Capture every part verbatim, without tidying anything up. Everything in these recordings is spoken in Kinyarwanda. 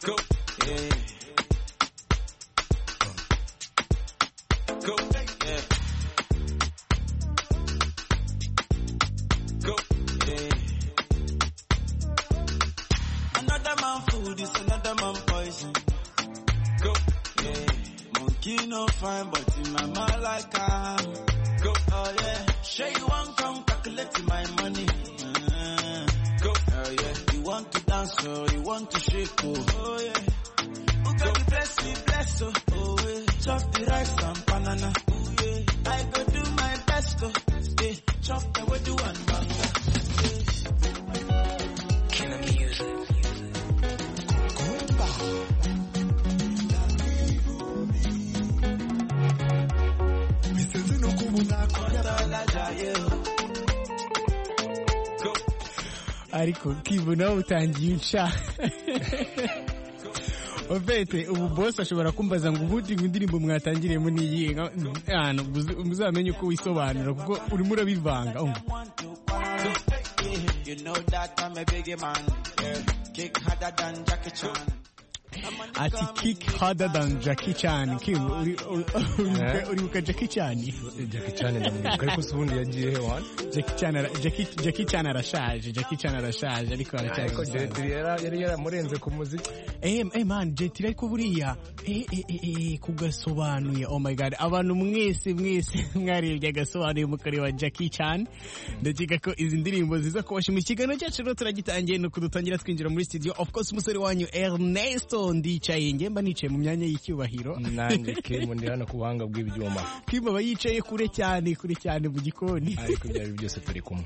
Go, yeah. Go, yeah. Go, yeah. Another man food is another man poison. Go, yeah. Monkey no fine, but in my mind like I'm. Go, oh yeah. Sure you want come calculate my money. Uh, go, oh yeah. You want to dance or you want to shake, oh, oh yeah. Who got the bless me, bless, oh, oh yeah. Chop the rice and banana, oh yeah. I go do my best, oh, yeah. Chop the way do one banga. Killer music. ariko kibona utangiye uca Ofete ubu boss ashobora kumbaza ngo ubundi indirimbo mwatangiriyemo niyihe hano muzamenye uko wisobanura kuko urimo urabivanga you know that I'm a big man kick harder than Jackie Chan ati kick harder than Jackie Chan kim uri uri uka Jackie Chan Jackie Chan ni ariko subundi yagiye he wan Jackie Chan Jackie Jackie Chan arashaje Jackie Chan arashaje ariko ariko Jetri yari yaramurenze ku muziki eh eh man Jetri ariko buriya eh eh eh kugasobanuye oh my god abantu mwese mwese mwarebye agasobanuye mukari wa Jackie Chan ndakeka ko izi ndirimbo ziza kubasha mu kiganiro cyacu no turagitangiye no kudutangira twinjira muri studio of course umusore wanyu Ernesto ndicaye ngemba nicaye mu myanya y'icyubahiro nanjye ke mu ndi hano ku buhanga bw'ibyuma kimba bayicaye kure cyane kure cyane mu gikoni ariko byari byose turi kumwe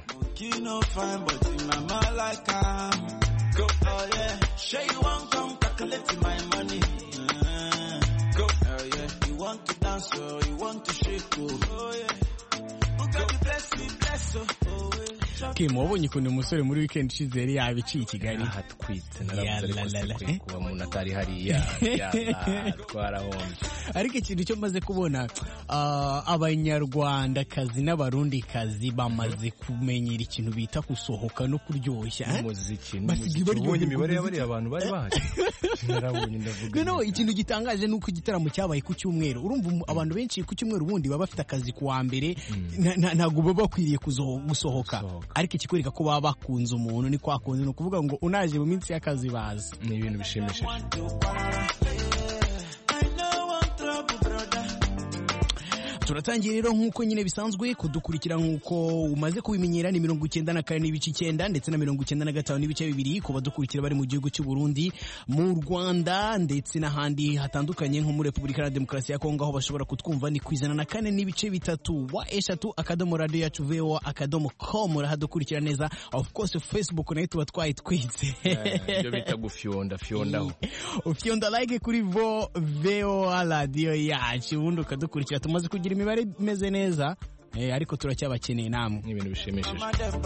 Kim wabonye ukuntu umusore muri weekend ishize yari yabiciye i Kigali hatwitse naravuze ko kuba umuntu atari hariya twarahomye ariko ikintu cyo maze kubona abanyarwandakazi n'abarundikazi bamaze kumenyera ikintu bita gusohoka no kuryoshya umuziki n'umuziki imibare y'abari abantu bari bahari narabonye ndavuga no ikintu gitangaje nuko igitaramo cyabaye ku cyumweru urumva abantu benshi ku cyumweru bundi baba bafite akazi kuwa mbere ntago baba bakwiriye gusohoka ariko ikikwereka ko baba bakunze umuntu ni kwakunze no kuvuga ngo unaje mu minsi y'akazi bazi ni ibintu bishimishije turatangiye rero nk'uko nyine bisanzwe kudukurikira nk'uko umaze kubimenyera ni mirongo icyenda na kane n'ibice icyenda ndetse na mirongo icyenda na gatanu n'ibice bibiri ku badukurikira bari mu gihugu cy'u Burundi mu Rwanda ndetse n'ahandi hatandukanye nko muri Repubulika ya Demokarasi ya Kongo aho bashobora kutwumva ni kwizana na kane n'ibice bitatu wa eshatu akadomo radio yacu voa akadomo com urahadukurikira neza of course Facebook nayo tuba twayitwitse ibyo bita gufyonda fyondaho ufyonda like kuri vo voa radio yacu ubundi ukadukurikira tumaze kugira imibare imeze neza eh ariko turacyabakeneye namwe ni ibintu bishimishije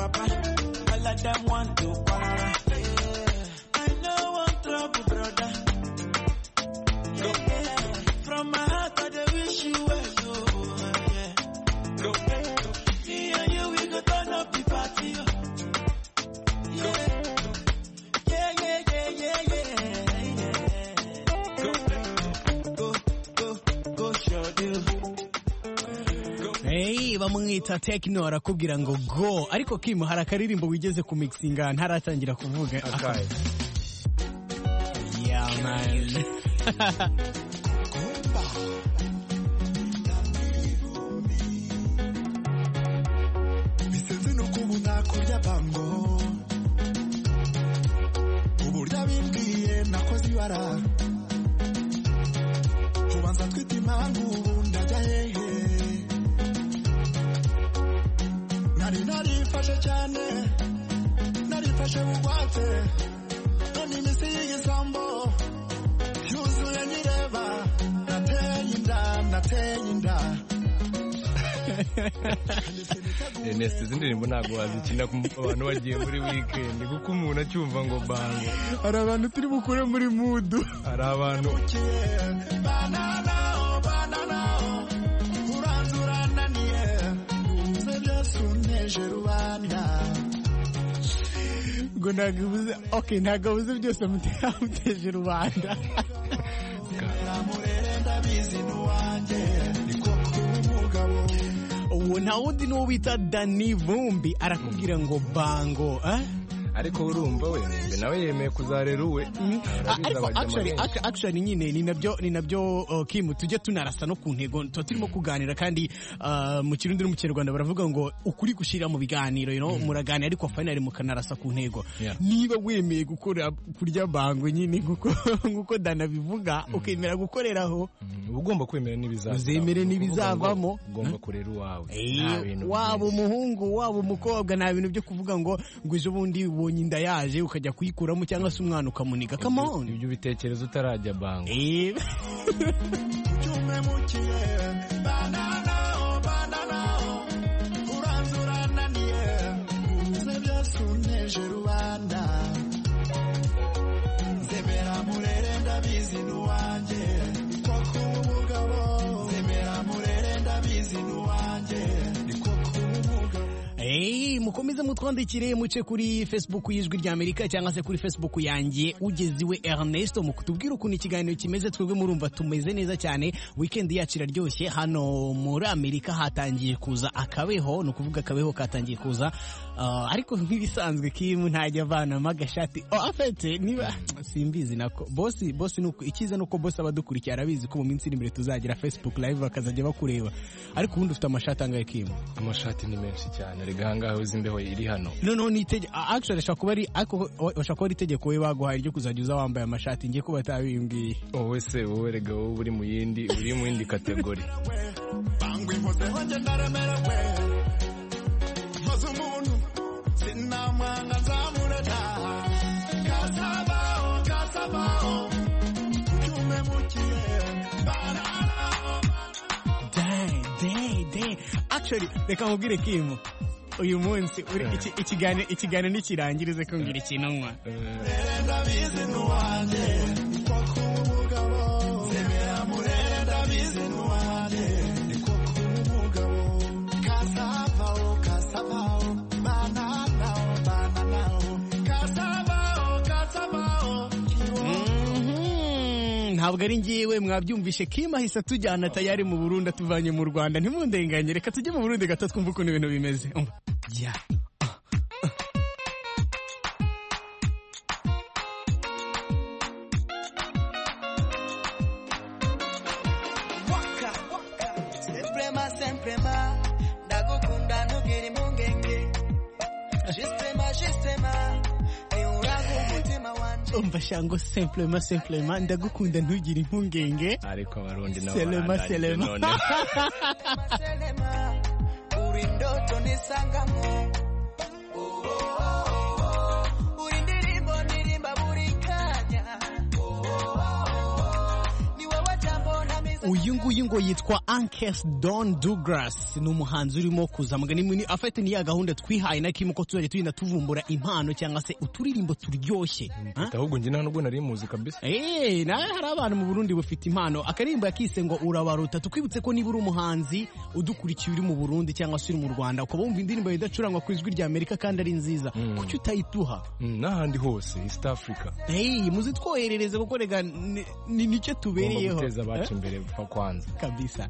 Hey, bamwita Techno arakubwira ngo go ariko Kim hari akaririmbo wigeze ku mixinga ntaratangira kuvuga akaye yeah man bisenze no kubuna kurya bango uburya bimbwiye nakoze ibara ubanza twita impangu ndajya hehe nari narifashe cyane narifashe bugwate none imisi y'igisambo yuzuye nyireba nateye inda nateye inda Ernest izi ndirimbo ntabwo wazikina ku abantu bagiye muri weekend kuko umuntu acyumva ngo bango hari abantu turi bukure muri mood hari abantu banana banana uranzurana niye uze byose uneje rubanda ngo ntabwo ubuze okay ntabwo ubuze byose muteje rubanda uwo nta wundi n'uwo bita Dani Vumbi arakubwira ngo bango eh ariko urumva we nawe yemeye kuzarera uwe ariko actually actually nyine ni nabyo ni nabyo Kim tujye tunarasa no ku ntego turimo kuganira kandi mu kirundi no mu Kinyarwanda baravuga ngo ukuri gushira mu biganiro you know muraganira ariko finally mukanarasa ku ntego niba wemeye gukora kurya bango nyine nguko nguko Dana bivuga ukemera gukoreraho ugomba kwemera n'ibizava uzemere n'ibizavamo ugomba kurera uwawe wabo umuhungu wabo umukobwa nta bintu byo kuvuga ngo ngo ejo bundi ubonye inda yaje ukajya kuyikuramo cyangwa se umwana ukamuniga come on ibyo bitekerezo utarajya bango eh banana banana uranzurana niye uze byasuneje rubanda zebera murere ndabizi nuwanje koko umugabo zebera murere ndabizi nuwanje Hey, mukomeze mutwandikire muce kuri Facebook y'Ijwi rya Amerika cyangwa se kuri Facebook yanjye ugeziwe Ernesto mukutubwira ukuntu ikiganiro kimeze twebwe murumva tumeze neza cyane weekend yacu iraryoshye hano muri Amerika hatangiye kuza akabeho no kuvuga akabeho katangiye kuza uh, ariko nk'ibisanzwe Kim ntajya avana magashati oh afete niba simbizi nako boss boss nuko ikiza nuko boss abadukurikira arabizi ko mu minsi iri imbere tuzagira Facebook live bakazajya bakureba ariko ubundi ufite amashati angahe Kim amashati ni menshi cyane rigangaho uzimbeho iri hano no no ni tege actually shaka bari ako bashaka ari tegeko we baguhaye ryo kuzajya uza wambaye amashati ngiye kuba tabimbwiye wowe se wowe rega wowe uri mu yindi uri mu yindi kategori bangwe mpoze honje ndaremera we maze umuntu sinamwanga nzamureta kasabao kasabao utume mukiye banana dai dai dai actually reka mubwire Kim uyu munsi ikiganiro ikiganiro nikirangirize ko ngira ikintu nkwa ndabizi nuwanje koko umugabo zebera murere ndabizi nuwanje koko umugabo kasabao kasabao banana banana kasabao kasabao ntabwo ari ngiyewe mwabyumvishe Kim ahise tujyana tayari mu Burundi atuvanye mu Rwanda ntimundenganye reka tujye mu Burundi gato twumve ukuntu ibintu bimeze yeah. umva shango simplement simplement ndagukunda ntugire impungenge ariko abarundi nabo selema selema uri ndoto nisangamo uri ndirimbo ndirimba buri kanya ni wowe jambo namiza uyu nguyu ngo yitwa Ankes Don Douglas ni umuhanzi urimo kuzamuga ni afite ni ya gahunda twihaye na Kim ko tuzajya tugenda tuvumbura impano cyangwa se uturirimbo turyoshye ahubwo njye nta nubwo nari muzi kabisa eh na hari abantu mu Burundi bafite impano akarimbo yakise ngo urabaruta tukwibutse ko niba uri umuhanzi udukurikiye uri mu Burundi cyangwa se uri mu Rwanda ukaba wumva indirimbo idacurangwa ku Ijwi rya Amerika kandi ari nziza kuki utayituha n'ahandi hose East Africa eh muzi twoherereze kuko rega ni nicyo tubereyeho guteza abacu imbere fa kwanza kabisa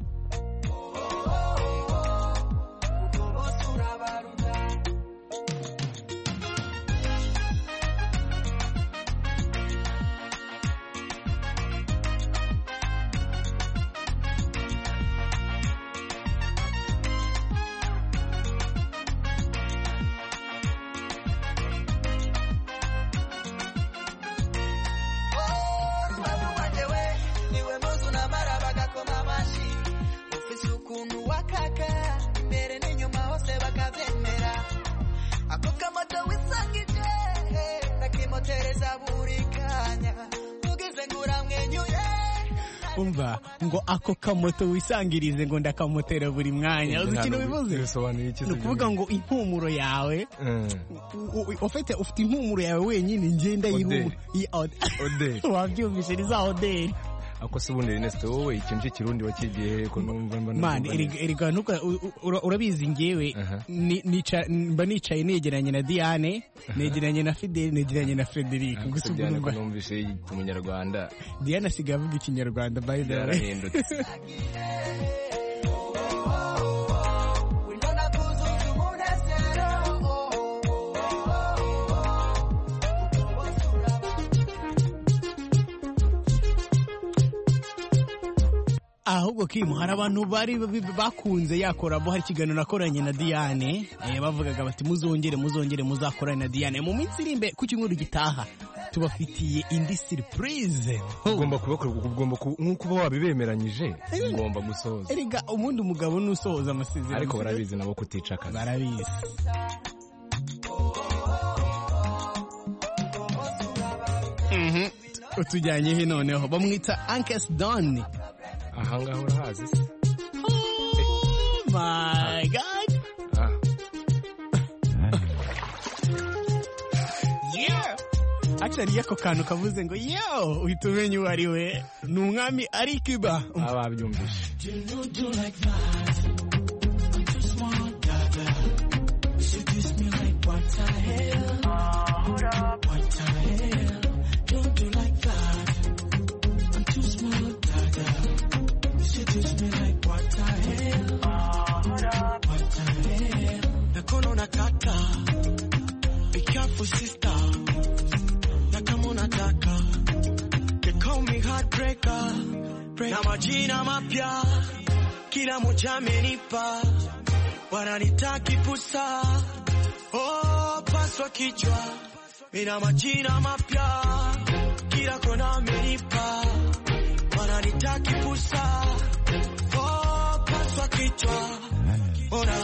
umva ngo ako kamoto wisangirize ngo ndakamotera buri mwanya uzi ikintu bivuze ni ukuvuga ngo impumuro yawe ufite ufite impumuro yawe wenyine ngenda yirumu wabyumvise ni za oderi ako se ubundi Ernest wowe ikintu cy'ikirundi wakigiye ko numva mba man erega nuka urabizi ngewe mba nicaye negeranye na Diane negeranye na Fidel negeranye na Frederic gusa ubwo numvise umunyarwanda Diane asigaye avuga ikinyarwanda by the way ahubwo Kim hari abantu bari bakunze yakoramo hari ikiganiro nakoranye na Diane eh bavugaga bati muzongere muzongere muzakorana na Diane mu minsi iri imbere ku cyumweru gitaha tubafitiye indi surprise ugomba kubakora ugomba nkuko uba wabibemeranyije ugomba gusoza erega umuntu umugabo nusoza amasezerano ariko barabizi nabo kutica akazi barabizi mhm utujyanye he noneho bamwita Ankes Don ahangaho urahazi se oh my god ah. yeah actually yako kantu kavuze ngo yo uhita umenya uwo ari we ni umwami ari Kiba ababyumvishe Sister, nakama unataka they call me heartbreaker na majina mapya kila moja amenipa wananitaki pusa oh paswa kichwa ina majina mapya kila kona amenipa wananitaki pusa oh paswa kichwa ora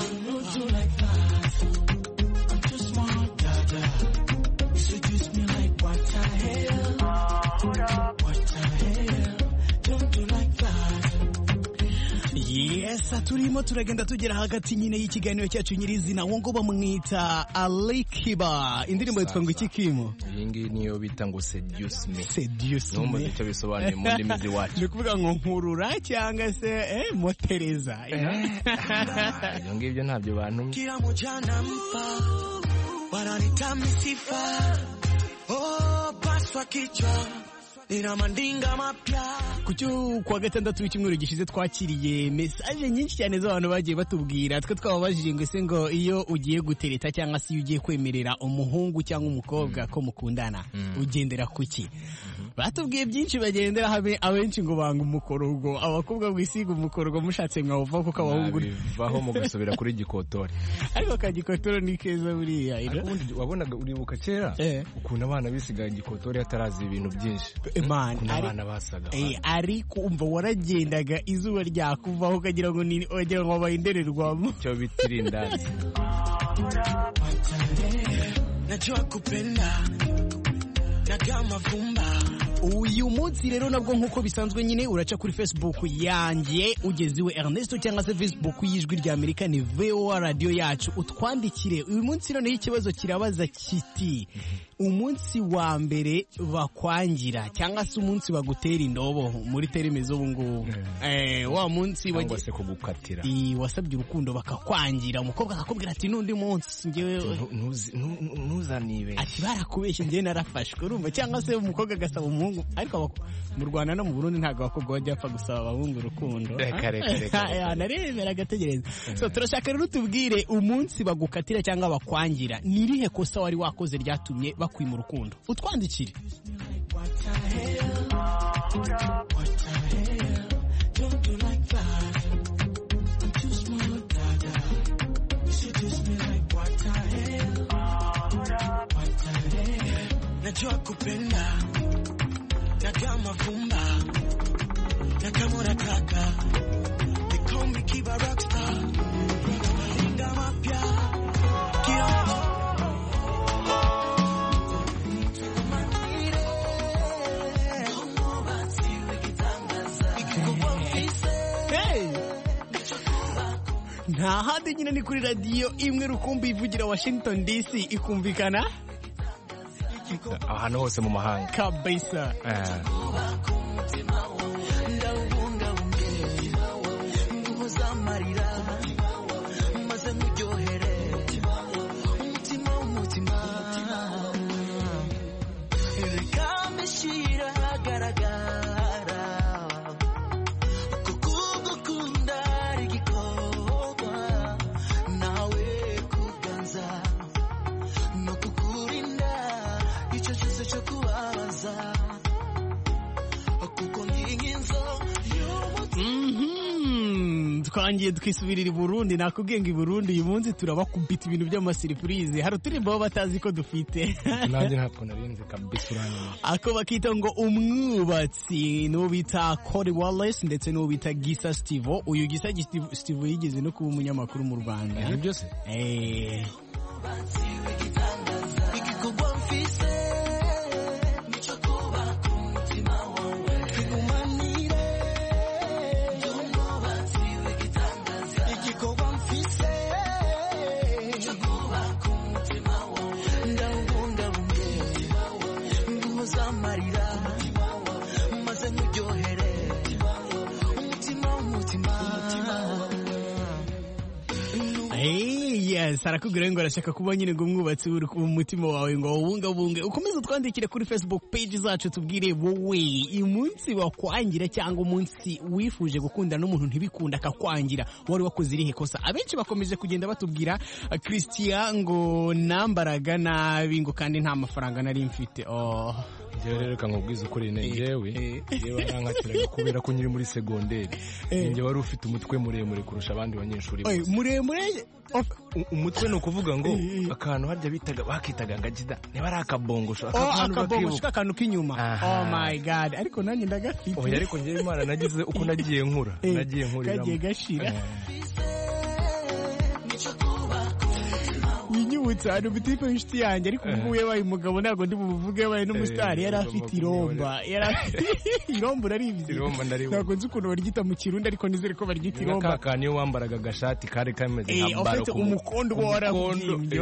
Yes, turimo turagenda tugera hagati nyine y'ikiganiro cyacu nyirizina wongo bamwita Ali Kiba indirimbo yitwa ngo iki Kimo iyi ngiyi niyo bita ngo Seduce Me Seduce Me numva icyo bisobanuye mu ndimi z'iwacu ni kuvuga ngo nkurura cyangwa se eh motereza iyo ngibyo ntabyo bantu kila mujana mpa wananitami sifa oh paswa kichwa nina mandinga mapya kucyo kwa gatandatu w'icyumweru gishize twakiriye message nyinshi cyane z'abantu bagiye batubwira twe twababajije ngo ese ngo iyo ugiye gutereta cyangwa se iyo ugiye kwemerera umuhungu cyangwa umukobwa ko mukundana ugendera kuki batubwiye byinshi bagendera habe abenshi ngo banga umukorogo abakobwa bwisiga umukorogo mushatse mwawuva kuko abahungu baho mu gusubira kuri gikotori ariko kagikotori ni keza buriya ubundi wabonaga uribuka kera ukuntu abana bisigaye gikotori atarazi ibintu byinshi man abana basaga eh ariko umva waragendaga izuba ryakuvaho ukagira ngo ni wagira ngo bayindererwamo cyo bitirindazi najua kupenda nagama vumba uyu munsi rero nabwo nkuko bisanzwe nyine uraca kuri Facebook yanjye ugeziwe Ernesto cyangwa se Facebook y'ijwi rya Amerika ni V O A radio yacu utwandikire uyu munsi rero ikibazo kirabaza kiti umunsi wa mbere bakwangira cyangwa se umunsi bagutera indobo muri terime zo bungu eh wa munsi wagiye se kugukatira i wasabye urukundo bakakwangira umukobwa akakubwira ati nundi munsi ngewe ntuzanibe ati barakubeshye ngewe narafashwe urumva cyangwa se umukobwa agasaba umuhungu ariko mu Rwanda no mu Burundi ntago abakobwa bajya apfa gusaba abahungu urukundo reka reka reka naremera agategereza so turashaka rero tubwire umunsi bagukatira cyangwa bakwangira nirihe kosa wari wakoze ryatumye bakwima urukundo utwandikire najua kupenda nagama vumba nakama unataka they call me Kiba Rockstar malinga mapya kila nta handi nyine ni kuri radio imwe rukumbi ivugira Washington D C ikumvikana ahantu hose mu mahanga kabisa twangiye twisubirira i Burundi. Nakubwiye ngo i Burundi uyu munsi turabakubita ibintu by'amasiripurize. Hari uturimbo baba batazi ko dufite. Nanjye ntabwo narinze kabisa uranyuma. Ako bakita ngo umwubatsi n'uwo bita Cody Wallace ndetse n'uwo bita Gisa Steve. Uyu Gisa Steve yigeze no kuba umunyamakuru mu Rwanda. Ni byose? Eh. Sarakubwira ngo arashaka kuba nyine ngo umwubatsi uri ku mutima wawe ngo wubungabunge. Ukomeze twandikire kuri Facebook page zacu tubwire wowe umunsi wakwangira cyangwa umunsi wifuje gukundana n'umuntu ntibikunda akakwangira wari wakoze irihe kosa. Abenshi bakomeje kugenda batubwira Christian ngo nambaraga nabi ngo kandi nta mafaranga nari mfite. Oh Jewe rero kankubwiza ukuri ne jewe jewe arankatira kubera ko nyiri muri segonderi nge wari ufite umutwe muremure kurusha abandi banyeshuri bose. Muremure umutwe no kuvuga ngo akantu harya bitaga bakitaga ngagida niba ari akabongosho akabongosho akantu k'inyuma. Oh my god, ariko nanjye ndagafite. Oya ariko ngewe Imana nagize uko nagiye nkura nagiye nkuriramo kagiye gashira. Yinyibutsa hano bitipe inshuti yanjye ariko ubu yabaye umugabo ntabwo ndi buvuge yabaye n'umusitari yari afite iromba yari afite iromba uraribizi ntabwo nzi ukuntu baryita mu Kirundi ariko nizere ko baryita iromba. Kaka niyo wambaraga agashati kare kameze nka baro ku umukondo warabumbye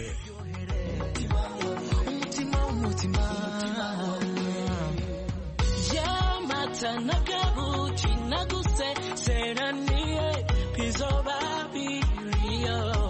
yamata nagabuchi naguse seraniye pizoba biriyo.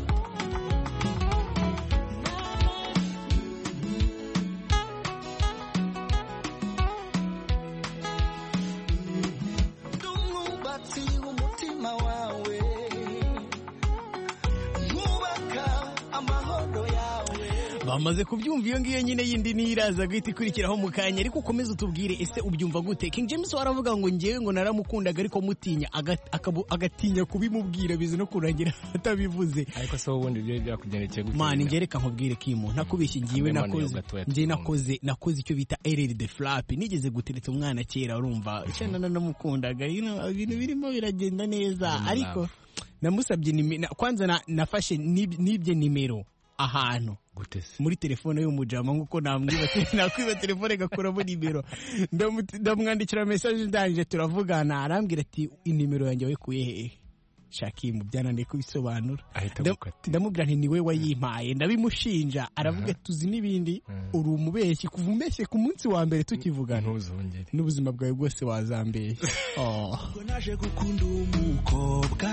Bamaze kubyumva iyo ngiyo nyine yindi niraza guhita ikurikiraho mu kanya ariko ukomeze utubwire ese ubyumva gute. King James waravuga ngo ngewe ngo naramukundaga ariko mutinya agatinya kubimubwira bize no kurangira atabivuze. Ariko so ubundi byo byakugendekeye gute? Man ngereka nkubwire Kimo ntakubeshye ngiwe nakoze nge nakoze nakoze icyo bita error de flap. Nigeze gutereta umwana kera urumva cyane namukundaga ibintu birimo biragenda neza ariko namusabye kwanza nafashe nibye nimero ahantu gutese muri telefone y'umujama nkuko namwiba nakwiba telefone gakuramo nimero ndamwandikira message ndanje turavugana arambwira ati inimero yanjye wekuye hehe Shakimu byananiye kubisobanura. Ndamubwira nti niwe wayimpaye ndabimushinja aravuga tuzi nibindi uri umubeshyi kuva umbeshye ku munsi wa mbere tukivugana ntuzongere n'ubuzima bwawe bwose wazambeye. Oh naje gukunda umukobwa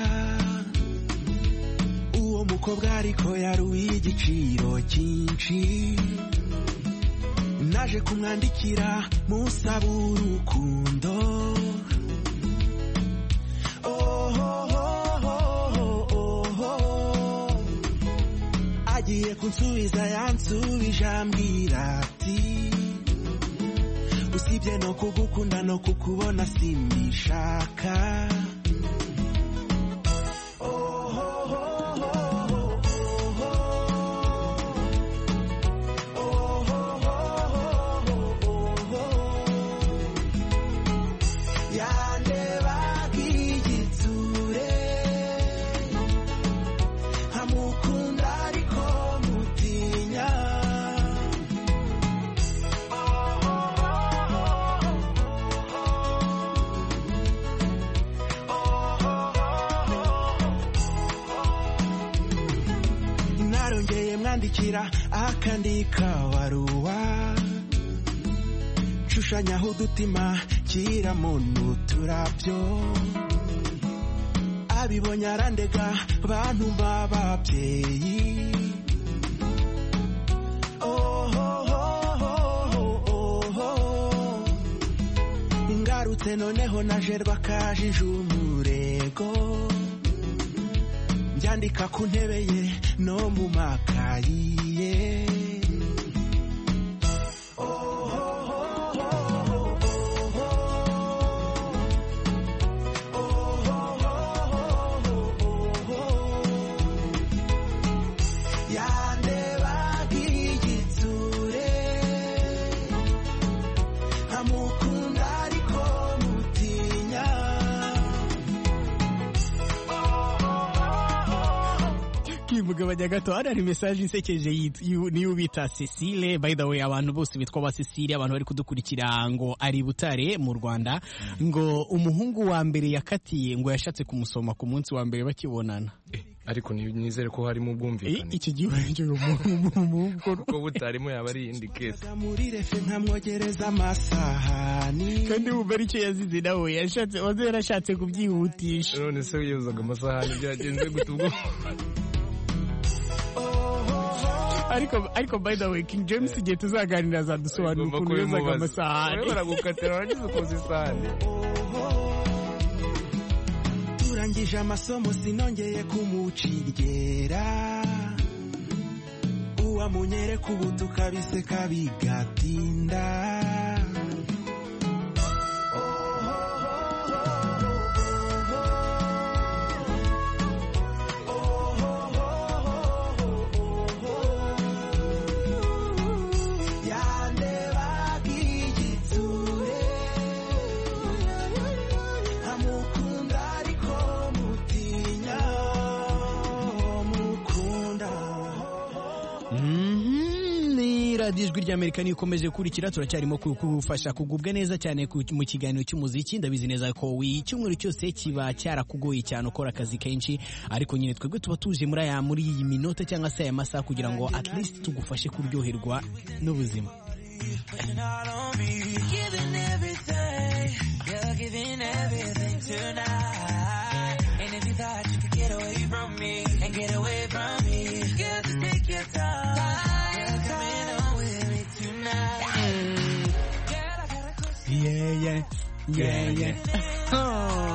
uwo mukobwa ariko yari uw'igiciro cyinshi naje kumwandikira musaba urukundo agiye kunsubiza yansubije ambwira ati usibye no kugukunda no kukubona simbishaka. Andikira akandika waruwa shushanyaho udutima kiramo n'uturabyo abibonye arandega bantu b'ababyeyi ingarutse noneho najerwa kajije umurego byandika ku ntebe ye no mu makayi ye. kimugabanya gato hano hari message insekeje niyo bita Cecile. By the way, abantu bose bitwa ba Cecile, abantu bari kudukurikira ngo ari Butare mu Rwanda, ngo umuhungu wa mbere yakatiye ngo yashatse kumusoma ku munsi wa mbere bakibonana. Ariko nizere ko harimo ubwumvikane. Iki gihe cyo mu ko butarimo yaba ari indi case. Muri refe nkamwogereza amasahani. Kandi ubu ari cyo yazize nawe yashatse waze yarashatse kubyihutisha. None se yuzaga amasahani byagenze gutubwo. Ariko ariko by the way King James igihe tuzaganira za dusobanura ukuntu yozaga amasahani. Wewe baragukatira wagize ukoze isahani. Turangije amasomo sinongeye kumucirgera. Uwa munyere kubutu kabise kabigatinda. radiyo ijwi ry'Amerika niyo ikomeje kurikira, turacyarimo kugufasha kugubwa neza cyane mu kiganiro cy'umuziki. Ndabizi neza ko icyumweru cyose kiba cyarakugoye cyane ukora akazi kenshi, ariko nyine twebwe tuba tuje muri aya muri iyi minota cyangwa se aya masaha kugira ngo at least tugufashe kuryoherwa n'ubuzima. Yeah, yeah, yeah, yeah. Oh.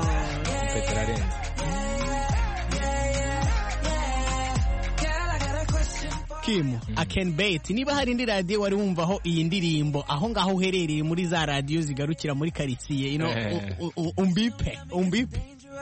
Kim, I can bet. Niba hari indi radio wari wumvaho iyi ndirimbo aho ngaho uherereye muri za radio zigarukira muri karitsiye, you know, umbipe, umbipe.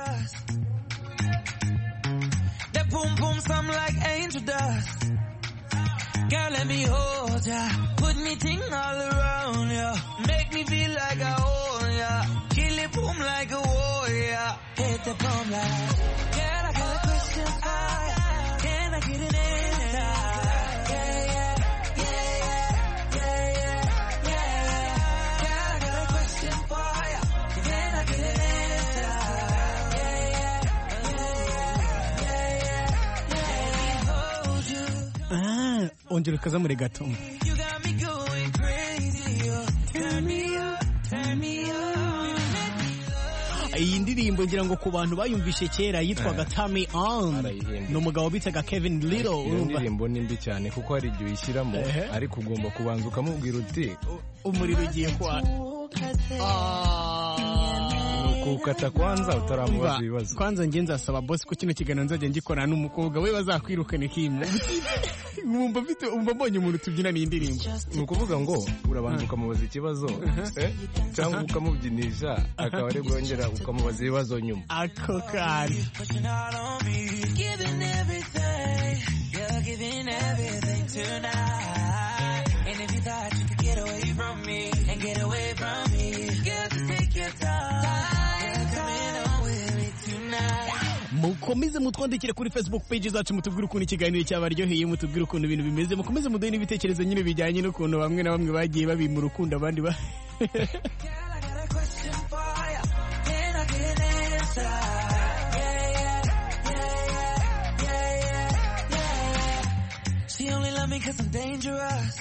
The boom boom some like angel dust. Girl, let me hold ya. Put me ting all around ya. Make me feel like I own ya. Kill it boom like a warrior. Hit the bomb like. Girl, I got a question for ya. Can I get an answer? Yeah, yeah, yeah, yeah, yeah, yeah. Girl, I got a question for ya. Can I get an answer? Yeah, yeah, yeah, yeah, yeah. Let me hold you. Ah, ongera ukazamure gato. You got me going crazy. Turn me up, turn me up. Iyi ndirimbo ngira ngo ku bantu bayumvishe kera yitwaga Tommy On. No mugabo bitaga Kevin Little. Iyi ndirimbo ni mbi cyane kuko hari igihe uyishyiramo ariko ugomba kubanza ukamubwira uti umuriro ugiye kwa. Ukata kwanza utaramubaza ibibazo. Kwanza nge nzasaba boss ko kino kiganiro nzajya ngikorana n'umukobwa we bazakwirukana Kim. Ngumva mfite umva mbonye umuntu tubyina ni indirimbo. Ni ukuvuga ngo urabanza ukamubaza ikibazo cyangwa ukamubyinisha akaba ari bwongera ukamubaza ibibazo nyuma. Ako kari. And if you thought you could get away from me and get away from me, girl, just take your time. Mukomeze mutwandikire kuri Facebook page zacu mutubwire ukuntu ikiganiro cyabaryoheye, mutubwire ukuntu ibintu bimeze, mukomeze muduhe n'ibitekerezo nyine bijyanye n'ukuntu bamwe na bamwe bagiye babima urukundo abandi ba She only love me cause I'm dangerous.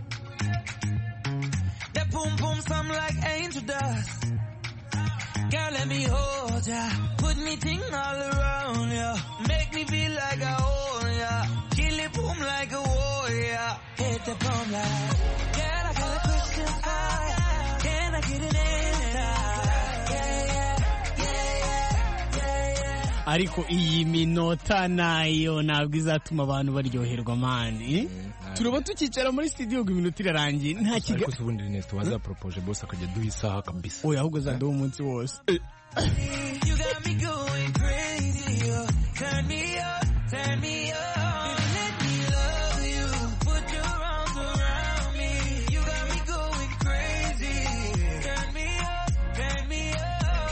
That boom boom some like angel dust. Girl, let me hold ya. Put me ting all around ya. Make me feel like I own ya. Kill it boom like a warrior. Hit the bomb like. Girl, I got a question for ya. Can I get an answer? Yeah, yeah, yeah, yeah, yeah. Ariko iyi minota nayo ntabwo izatuma abantu baryoherwa mani. Turaba tukicara muri studio ngo iminota irarangiye nta kiga. Ariko subundi Ernest waza propose boss akajya duha isaha kabisa. Oya ahubwo za ndo umunsi wose. You got me going crazy. Turn me up, turn me up. Baby, let me love you. Put your arms around me. You got me going crazy. Turn me up, turn me up.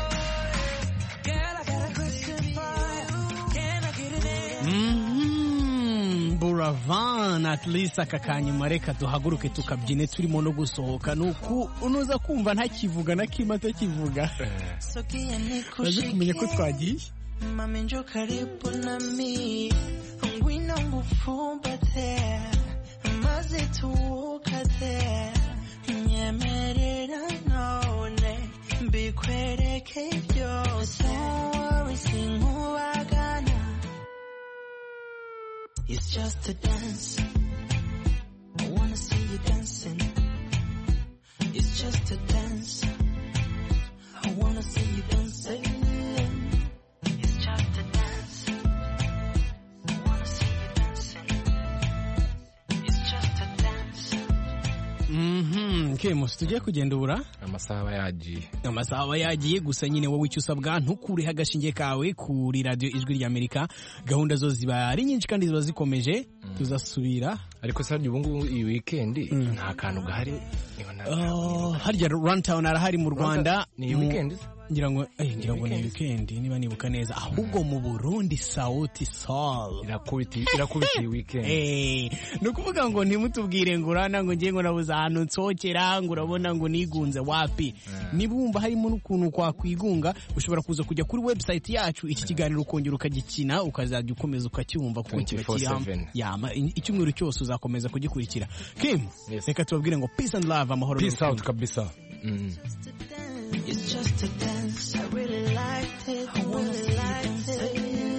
Girl, I got a question for you. Can I get an answer? Mhm. Van, at least aka kanyuma reka duhaguruke tukabyine turimo no gusohoka nuko unoza kumva ntakivuga na kima atakivuga baje kumenya ko twagiye mami njo karibu nami ngwino ngufumbate maze tuwukate nyemerera none mbikwereke byose wowe sinkubagana. It's just a dance. I wanna see you dancing. It's just a dance. I wanna see you dancing. It's just a dance. I wanna see you dancing. It's just a dance. Mhm, Kemus tugiye kugenda ubura amasaha yagiye amasaha yagiye gusa nyine wowe icyo usabwa ntukureho agashinge kawe kuri radio Ijwi ry'Amerika. Gahunda zo ziba ari nyinshi kandi ziba zikomeje mm. tuzasubira ariko sardi ubu ngubu iyi weekend mm. nta kantu gahari oh, harya Runtown arahari mu Rwanda ni weekend ngira ngo eh ngira ngo ni weekend niba nibuka neza ahubwo mu Burundi Sauti Sol irakubiti irakubiti weekend eh no kuvuga ngo ntimutubwire ngo urana ngo ngiye ngo nabuza ahantu nsokera ngo urabona ngo nigunze wapi yeah. Nibumva harimo n'ukuntu kwa kwigunga ushobora kuza kujya kuri website yacu iki kiganiro ukongera ukagikina ukazajya ukomeza ukacyumva kuko kiba kiri yama icyumweru cyose uzakomeza kugikurikira. Kim yes. Reka tubabwire ngo peace and love amahoro peace out kabisa. mm. It's just a dance. I really liked it. I wanna see liked it.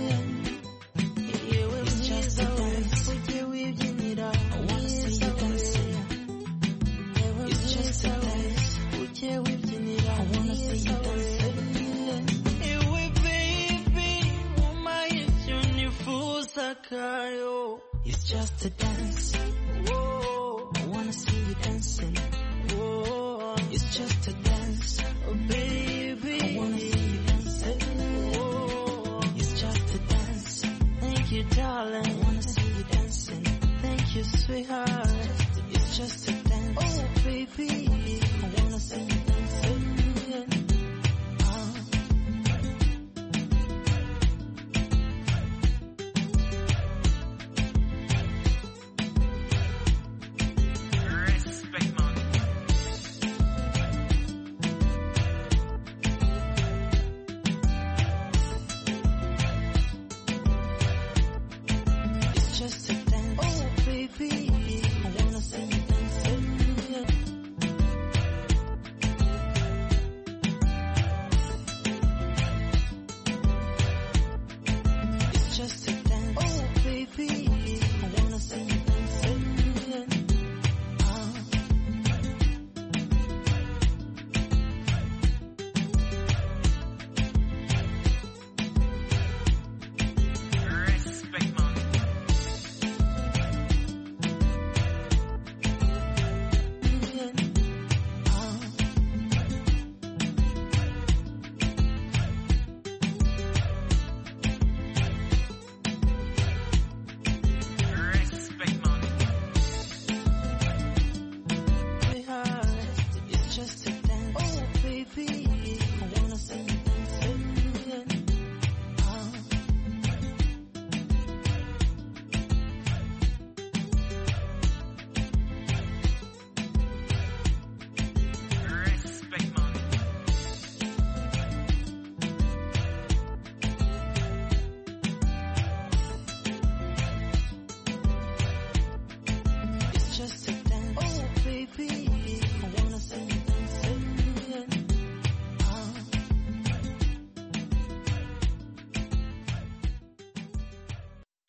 Yeah, it's just a dance. I wanna see you dancing. It's just a dance. I wanna see you dancing. Ewe baby, uma yunifuza kayo. It's just a dance. Whoa, I wanna see you dancing. Whoa, it's just a dance. Oh baby, I wanna see you dancing. Oh, it's just a dance. Thank you, darling. I wanna see you dancing. Thank you, sweetheart. It's just a dance. Oh baby, I wanna see you dancing. Oh. Respect, man. Just a dance. Oh, baby, I wanna see you dancing. It's just a dance. Oh, baby.